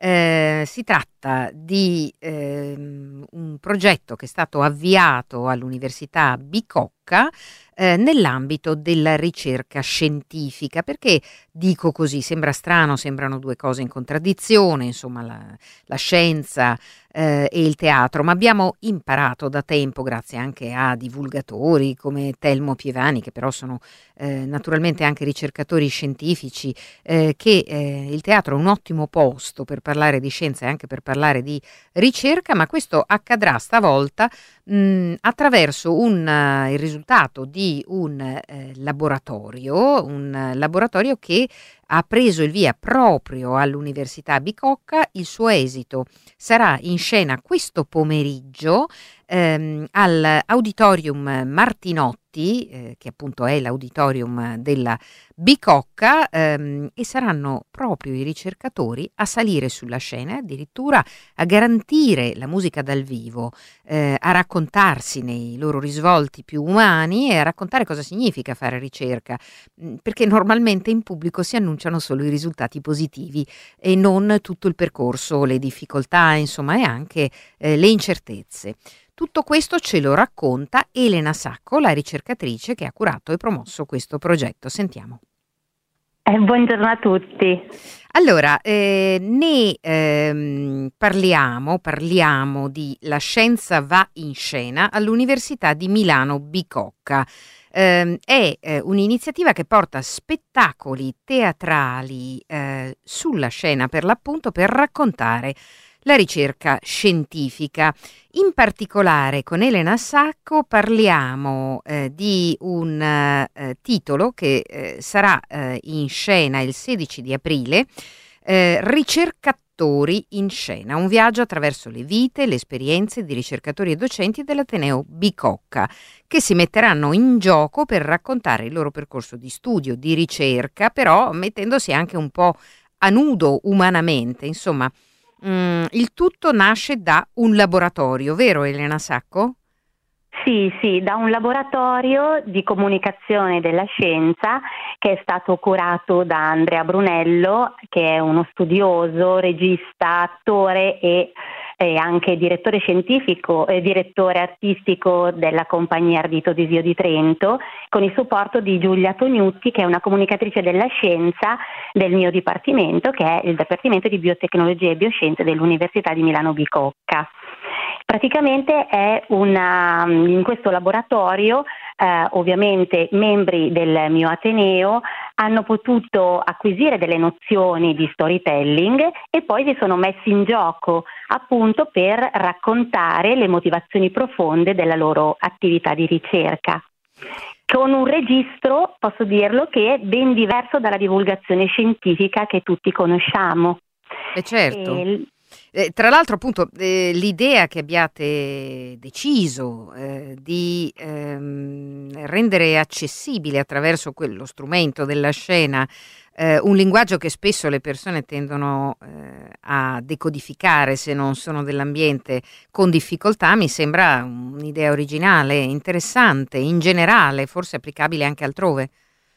Eh, si tratta di ehm, un progetto che è stato avviato all'Università Bicocca eh, nell'ambito della ricerca scientifica. Perché dico così? Sembra strano, sembrano due cose in contraddizione, insomma la, la scienza eh, e il teatro, ma abbiamo imparato da tempo, grazie anche a divulgatori come Telmo Pievani, che però sono eh, naturalmente anche ricercatori scientifici, eh, che eh, il teatro è un ottimo posto per parlare di scienza e anche per parlare di ricerca, ma questo accadrà stavolta mh, attraverso un, uh, il risultato di un eh, laboratorio, un uh, laboratorio che ha preso il via proprio all'Università Bicocca. Il suo esito sarà in scena questo pomeriggio ehm, all'Auditorium Martinotti, eh, che appunto è l'auditorium della Bicocca, ehm, e saranno proprio i ricercatori a salire sulla scena, addirittura a garantire la musica dal vivo, eh, a raccontarsi nei loro risvolti più umani e a raccontare cosa significa fare ricerca, perché normalmente in pubblico si annunciano solo i risultati positivi e non tutto il percorso, le difficoltà, insomma, e anche eh, le incertezze. Tutto questo ce lo racconta Elena Sacco, la ricercatrice che ha curato e promosso questo progetto. Sentiamo. Eh, buongiorno a tutti. Allora, eh, ne ehm, parliamo, parliamo di La scienza va in scena all'Università di Milano Bicocca. Eh, è eh, un'iniziativa che porta spettacoli teatrali eh, sulla scena, per l'appunto, per raccontare la ricerca scientifica. In particolare con Elena Sacco parliamo eh, di un eh, titolo che eh, sarà eh, in scena il sedici di aprile, eh, Ricercatori in scena, un viaggio attraverso le vite e le esperienze di ricercatori e docenti dell'Ateneo Bicocca, che si metteranno in gioco per raccontare il loro percorso di studio, di ricerca, però mettendosi anche un po' a nudo umanamente, insomma. Mm, il tutto nasce da un laboratorio, vero Elena Sacco? Sì, sì, da un laboratorio di comunicazione della scienza che è stato curato da Andrea Brunello, che è uno studioso, regista, attore e, e anche direttore scientifico e direttore artistico della compagnia Ardito Desio di Trento, con il supporto di Giulia Tognutti, che è una comunicatrice della scienza del mio dipartimento, che è il Dipartimento di Biotecnologie e Bioscienze dell'Università di Milano Bicocca. Praticamente è una, in questo laboratorio eh, ovviamente membri del mio Ateneo hanno potuto acquisire delle nozioni di storytelling e poi si sono messi in gioco appunto per raccontare le motivazioni profonde della loro attività di ricerca, con un registro, posso dirlo, che è ben diverso dalla divulgazione scientifica che tutti conosciamo. E certo. E, Eh, tra l'altro, appunto, eh, l'idea che abbiate deciso eh, di ehm, rendere accessibile attraverso quello strumento della scena eh, un linguaggio che spesso le persone tendono eh, a decodificare se non sono dell'ambiente con difficoltà, mi sembra un'idea originale, interessante, in generale, forse applicabile anche altrove.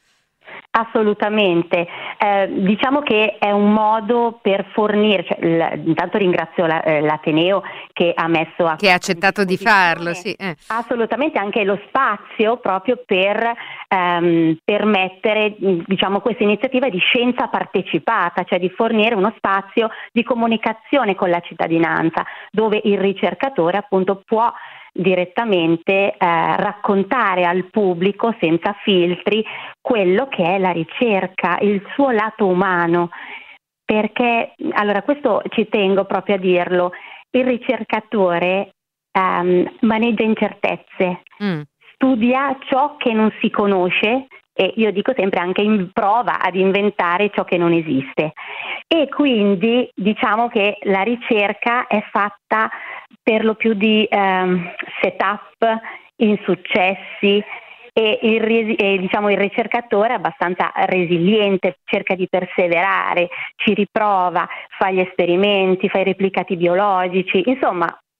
Assolutamente, eh, diciamo che è un modo per fornire, cioè, l- intanto ringrazio la, eh, l'Ateneo che ha messo a che ha accettato di farlo, sì. Eh. Assolutamente, anche lo spazio proprio per ehm, permettere, diciamo, questa iniziativa di scienza partecipata, cioè di fornire uno spazio di comunicazione con la cittadinanza, dove il ricercatore appunto può direttamente eh, raccontare al pubblico senza filtri quello che è la ricerca, il suo lato umano, perché allora questo ci tengo proprio a dirlo, il ricercatore ehm, maneggia incertezze, mm. studia ciò che non si conosce e io dico sempre anche in prova ad inventare ciò che non esiste, e quindi diciamo che la ricerca è fatta per lo più di ehm, setup, insuccessi, e il, e, diciamo, il ricercatore è abbastanza resiliente, cerca di perseverare, ci riprova, fa gli esperimenti, fa i replicati biologici, insomma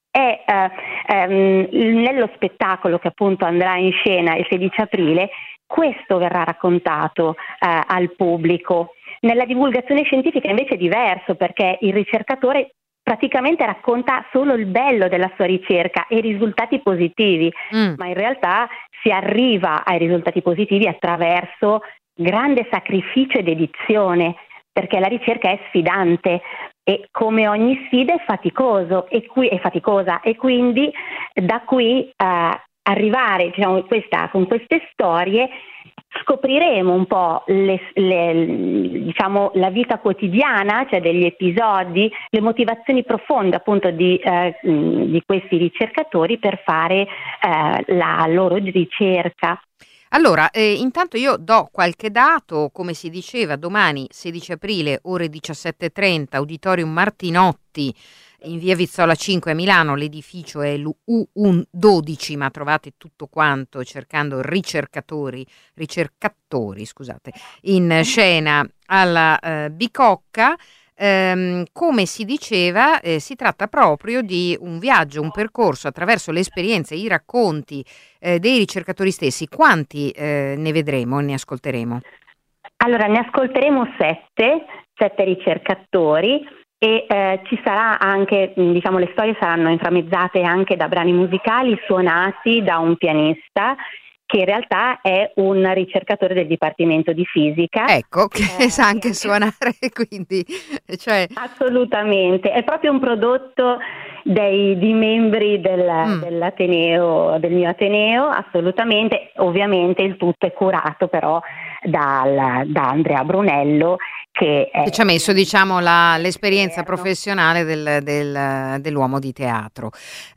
è eh, ehm, nello spettacolo che appunto andrà in scena il sedici aprile, questo verrà raccontato eh, al pubblico. Nella divulgazione scientifica invece è diverso, perché il ricercatore praticamente racconta solo il bello della sua ricerca e i risultati positivi, mm. ma in realtà si arriva ai risultati positivi attraverso grande sacrificio e dedizione, perché la ricerca è sfidante e come ogni sfida è faticoso e qui è faticosa e quindi da qui eh, arrivare, diciamo, questa, con queste storie scopriremo un po' le, le, diciamo, la vita quotidiana, cioè degli episodi, le motivazioni profonde appunto di, eh, di questi ricercatori per fare eh, la loro ricerca. Allora, eh, intanto io do qualche dato, come si diceva, domani sedici aprile, ore diciassette e trenta, Auditorium Martinotti, in via Vizzola cinque a Milano. L'edificio è l'U dodici, ma trovate tutto quanto cercando ricercatori, ricercatori, scusate, in scena alla eh, Bicocca. Ehm, come si diceva, eh, si tratta proprio di un viaggio, un percorso attraverso le esperienze, i racconti eh, dei ricercatori stessi. Quanti eh, ne vedremo, ne ascolteremo? Allora, ne ascolteremo sette, sette ricercatori e eh, ci sarà anche, diciamo, le storie saranno inframmezzate anche da brani musicali suonati da un pianista che in realtà è un ricercatore del Dipartimento di Fisica. Ecco, che eh, sa anche suonare, quindi... Cioè... Assolutamente, è proprio un prodotto dei, di membri del, mm. dell'Ateneo, del mio Ateneo, assolutamente. Ovviamente il tutto è curato però dal, da Andrea Brunello, che, è, che ci ha messo, diciamo, la, l'esperienza professionale del, del, dell'uomo di teatro.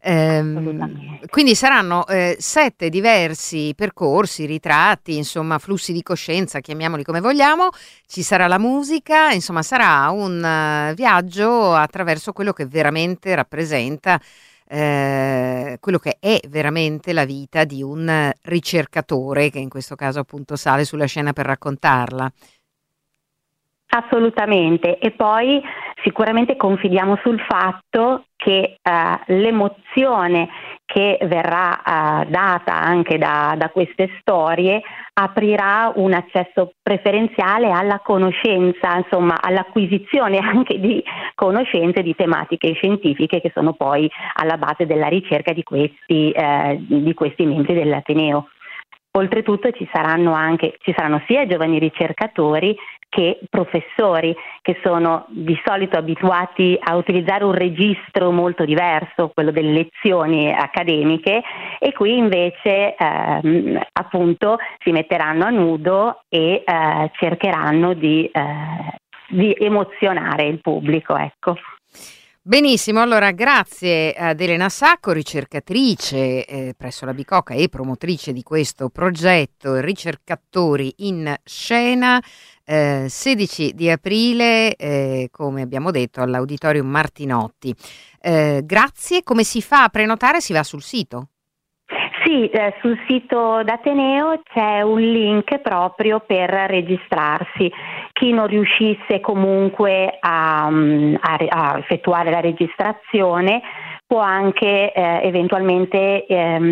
Ehm, quindi saranno eh, sette diversi percorsi, ritratti, insomma, flussi di coscienza, chiamiamoli come vogliamo. Ci sarà la musica, insomma, sarà un uh, viaggio attraverso quello che veramente rappresenta Eh, quello che è veramente la vita di un ricercatore, che in questo caso appunto sale sulla scena per raccontarla. Assolutamente, e poi sicuramente confidiamo sul fatto che uh, l'emozione che verrà uh, data anche da, da queste storie aprirà un accesso preferenziale alla conoscenza, insomma all'acquisizione anche di conoscenze di tematiche scientifiche che sono poi alla base della ricerca di questi, eh, di questi membri dell'Ateneo. Oltretutto ci saranno anche, ci saranno sia giovani ricercatori che professori che sono di solito abituati a utilizzare un registro molto diverso, quello delle lezioni accademiche, e qui invece ehm, appunto si metteranno a nudo e eh, cercheranno di, eh, di emozionare il pubblico, ecco. Benissimo, allora grazie ad Elena Sacco, ricercatrice eh, presso la Bicocca e promotrice di questo progetto Ricercatori in Scena, eh, sedici di aprile, eh, come abbiamo detto, all'Auditorium Martinotti. Eh, grazie, come si fa a prenotare? Si va sul sito? Sì, eh, sul sito d'Ateneo c'è un link proprio per registrarsi. Chi non riuscisse comunque a, a, a effettuare la registrazione può anche eh, eventualmente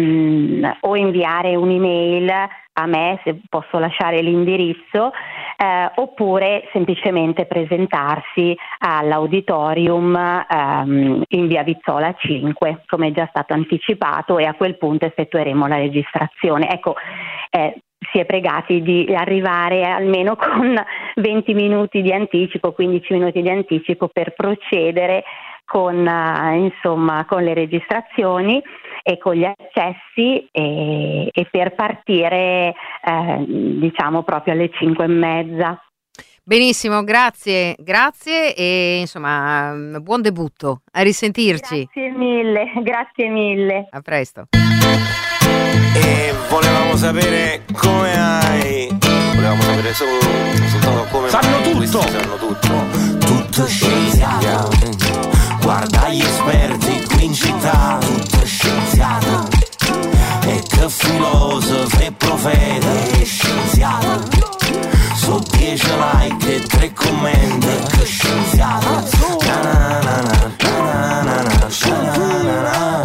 ehm, o inviare un'email a me, se posso lasciare l'indirizzo, eh, oppure semplicemente presentarsi all'auditorium ehm, in via Vizzola cinque, come è già stato anticipato, e a quel punto effettueremo la registrazione. Ecco, eh, si è pregati di arrivare almeno con venti minuti di anticipo, quindici minuti di anticipo per procedere con, uh, insomma, con le registrazioni e con gli accessi e, e per partire eh, diciamo proprio alle cinque e mezza. Benissimo, grazie, grazie e insomma buon debutto, a risentirci. Grazie mille, grazie mille. A presto. E volevamo sapere come hai. Volevamo sapere solo, soltanto come sanno mai. Tutto. Sanno tutto. Tutto scienziato. Guarda gli esperti qui in città. Tutto scienziato. E che filosofo e profeta. E scienziato. Su dieci like e tre commenti. E che scienziato. Na na na na na na na na na na.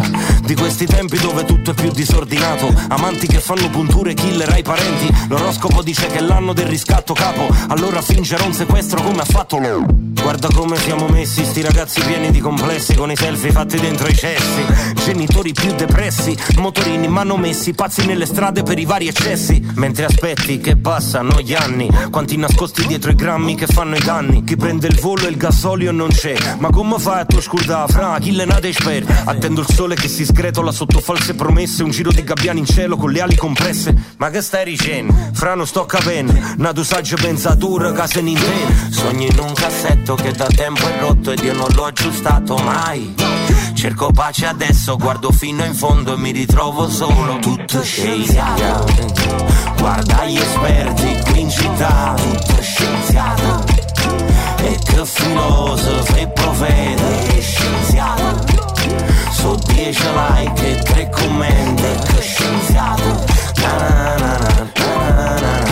più disordinato, amanti che fanno punture, killer ai parenti. L'oroscopo dice che è l'anno del riscatto capo, allora fingerò un sequestro come ha fatto lo. Guarda come siamo messi, sti ragazzi pieni di complessi, con i selfie fatti dentro i cessi, genitori più depressi, motorini manomessi, pazzi nelle strade per i vari eccessi. Mentre aspetti che passano gli anni, quanti nascosti dietro i grammi che fanno i danni. Chi prende il volo e il gasolio non c'è, ma come fai a tu scordare fra chi le nate esperti? Attendo il sole che si sgretola sotto false promesse, un giro di gabbiani in cielo con le ali compresse. Ma che stai dicendo? Fra non sto capendo, nato saggio pensatura casa Nintendo. Sogni in un cassetto che da tempo è rotto ed io non l'ho aggiustato mai. Cerco pace adesso, guardo fino in fondo e mi ritrovo solo. Tutto scienziato, guarda gli esperti qui in città. Tutto scienziato, e che filosofo e profeta. Scienziato, su dieci like e tre commenti. Che scienziato, na na na na na na na.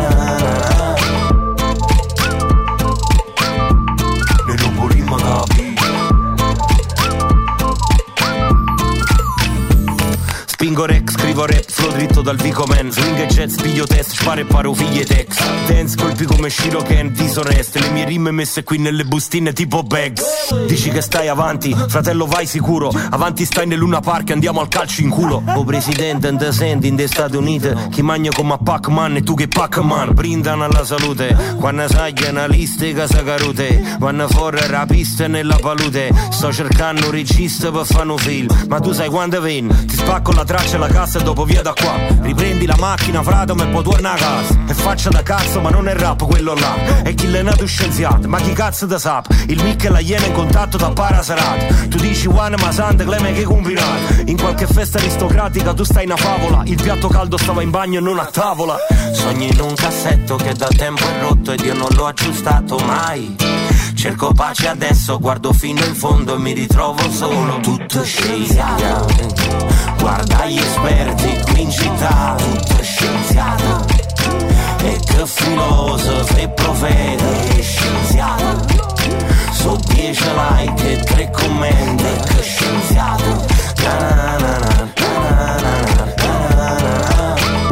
Spingo rec, scrivo rap, flow dritto dal Vico Man. Swing e jazz, piglio test, sparo e paro figlie text. Dance, colpi come Shiroken, disoneste. Le mie rime messe qui nelle bustine tipo bags. Dici che stai avanti, fratello vai sicuro. Avanti stai nel Luna Park, andiamo al calcio in culo. O presidente, non te senti in dei Stati Uniti, chi magna come a Pac-Man e tu che Pac-Man. Brindano alla salute, quando sai che una lista che sa carute. Vanno fuori rapiste nella palude. Sto cercando un regista per fare un film, ma tu sai quando vieni? Ti spacco la traccia la cassa e dopo via da qua. Riprendi la macchina frate e poi torna a casa. E faccia da cazzo ma non è rap quello là. E chi l'è nato scienziato, ma chi cazzo da sap? Il mic e la iena in contatto da paraserato. Tu dici one ma sante cleme che combinato. In qualche festa aristocratica tu stai in una favola. Il piatto caldo stava in bagno e non a tavola. Sogni in un cassetto che da tempo è rotto ed io non l'ho aggiustato mai. Cerco pace adesso, guardo fino in fondo e mi ritrovo solo. Tutto scienziato, guarda gli esperti qui in città. Tutto scienziato, e che filosofo e profeta. Scienziato, su dieci like e tre commenti. Che scienziato, na na na na na na na na na.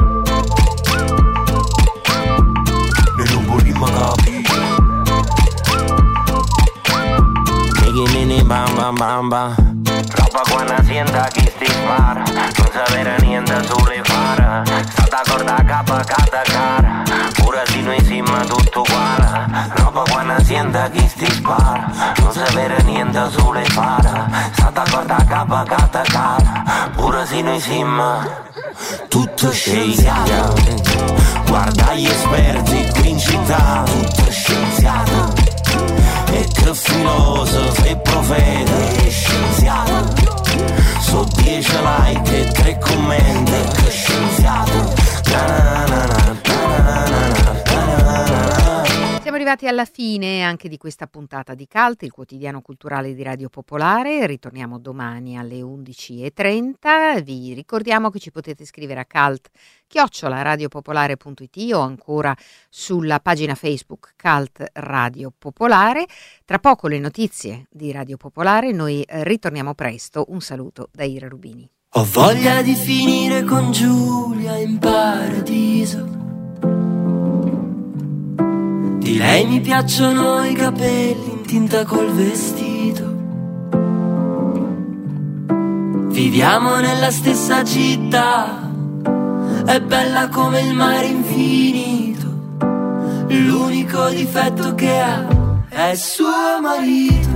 Ne non vorremmo capire. Nini bam bam bam bam. Roba quando sienta chi sti spara, non sapere niente sulle fara. Stata corda capa cata cara, pure se noi siamo tutto uguale. Roba quando sienta chi sti spara, non sapere niente sulle fara. Stata corda capa cata cara, pure se noi siamo tutto scienziato. Guarda gli esperti qui in città. Tutto scienziato, e che filosofo e profeta. Scienziato, su dieci like e tre commenti. Che scienziato, na na na na na na na na. Siamo arrivati alla fine anche di questa puntata di Cult, il quotidiano culturale di Radio Popolare. Ritorniamo domani alle undici e trenta. Vi ricordiamo che ci potete scrivere a cult chiocciola radiopopolare punto it o ancora sulla pagina Facebook Cult Radio Popolare. Tra poco le notizie di Radio Popolare. Noi ritorniamo presto. Un saluto da Ira Rubini. Ho voglia di finire con Giulia in paradiso. Di lei mi piacciono i capelli in tinta col vestito. Viviamo nella stessa città, è bella come il mare infinito. L'unico difetto che ha è suo marito.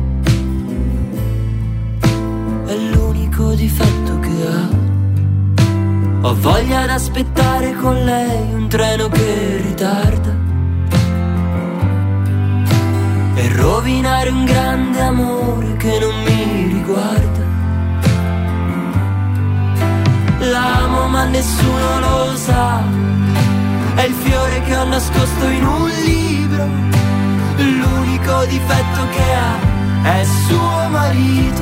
È l'unico difetto che ha. Ho voglia d'aspettare con lei un treno che ritarda e rovinare un grande amore che non mi riguarda. L'amo ma nessuno lo sa, è il fiore che ho nascosto in un libro. L'unico difetto che ha è suo marito.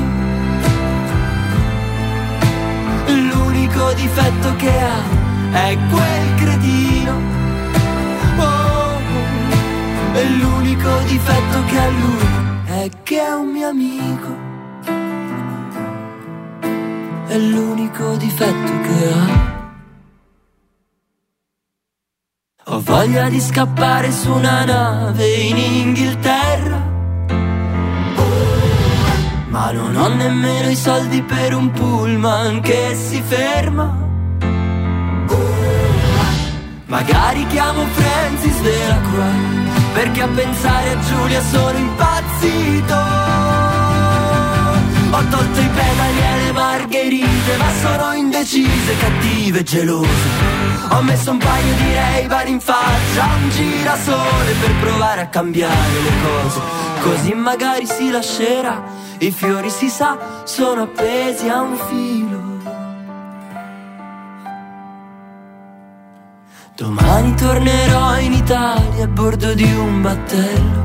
L'unico difetto che ha è quel cretino. Oh, e l'unico difetto che ha lui è che è un mio amico. è l'unico difetto che ha. Ho voglia di scappare su una nave in Inghilterra, ma non ho nemmeno i soldi per un pullman che si ferma. Magari chiamo Francis Delacroix, perché a pensare a Giulia sono impazzito. Ho tolto i pedali e le margherite, ma sono indecise, cattive e gelose. Ho messo un paio di Ray-Ban in faccia, un girasole per provare a cambiare le cose. Così magari si lascerà, i fiori si sa, sono appesi a un filo. Domani tornerò in Italia a bordo di un battello.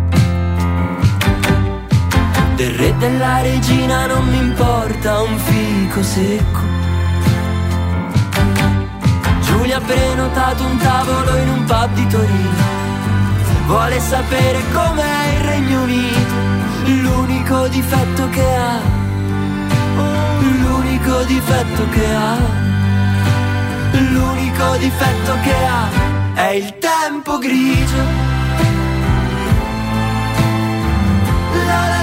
Del re e della regina non mi importa un fico secco. Giulia ha prenotato un tavolo in un pub di Torino. Vuole sapere com'è il Regno Unito. L'unico difetto che ha, l'unico difetto che ha, l'unico difetto che ha è il tempo grigio. La la